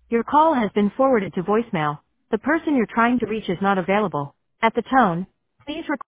Your call has been forwarded to voicemail. The person you're trying to reach is not available. At the tone, please record